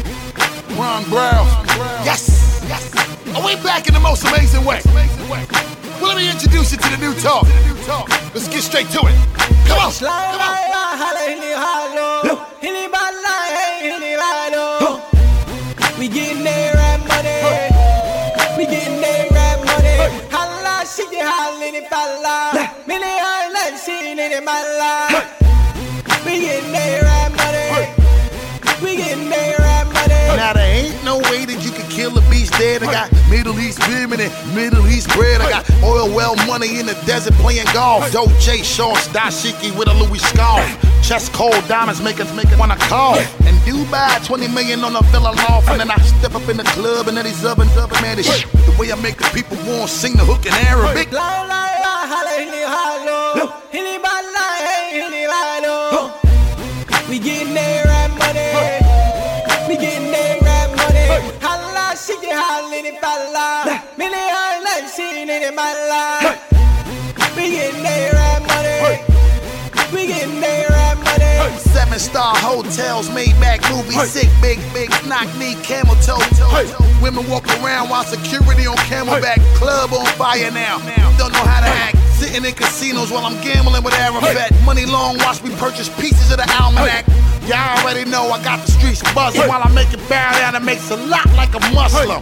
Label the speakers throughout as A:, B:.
A: Ron Brown. Yes. Are we back in the most amazing way? Well, let me introduce you to the new talk. Let's get straight to it. Come on.
B: We getting there rap money. We getting there rap money. Holla, shit, you hollin' it, falla. Many islands, seen it in my life. We getting there rap money. We getting there rap money.
A: Now there ain't no way that you can kill a beast dead. I got Middle East women and Middle East bread. I got oil well money in the desert playing golf. Dolce shorts, dashiki with a Louis scarf. Chest cold diamonds make us wanna cough. And Dubai, 20 million on a villa loft. And then I step up in the club and then these other man, this shit. The way I make the people want to sing the hook in Arabic.
B: We getting there rap money. We getting there rap money. Holla, shit, you hollin' it, falla. Many islands, seen it in my life. We getting there rap money. We getting there rap money.
A: 7-star hotels, Maybach movies, sick, big, knock knee, camel toe. Women walk around while security on camelback. Club on fire now. Don't know how to act. Sitting in casinos while I'm gambling with Arafat. Money long, watch me purchase pieces of the almanac. Y'all already know I got the streets buzzing. While I make it bow down, it makes a lot like a Muslim.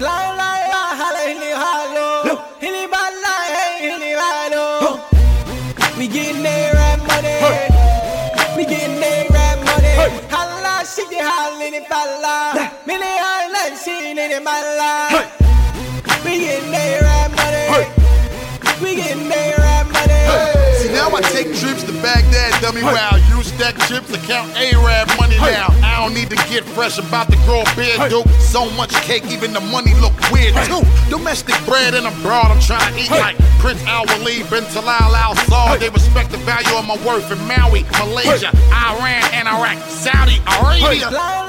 B: We getting there rap money. We getting there rap money. Holla, shit, you hollin' it, falla. Many islands, seen it in my life. We getting there rap money. We getting there rap money.
A: See, now I take trips to Baghdad, dummy wow. Use stack chips to count Arab money now. I don't need to get fresh, about to grow a beard, dude. So much cake, even the money look weird too. Domestic bread and abroad, I'm trying to eat like Prince Al-Wali, bin Talal Al-Saud. They respect the value of my worth in Maui, Malaysia, Iran, and Iraq, Saudi Arabia.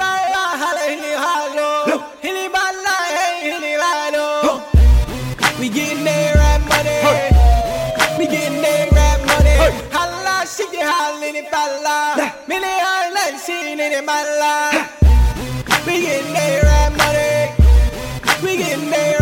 B: We getting there rap money. We getting there rap money. Holla, shit, you hollin' it, falla. Many islands, seen it in my life. We getting there rap money. We getting there.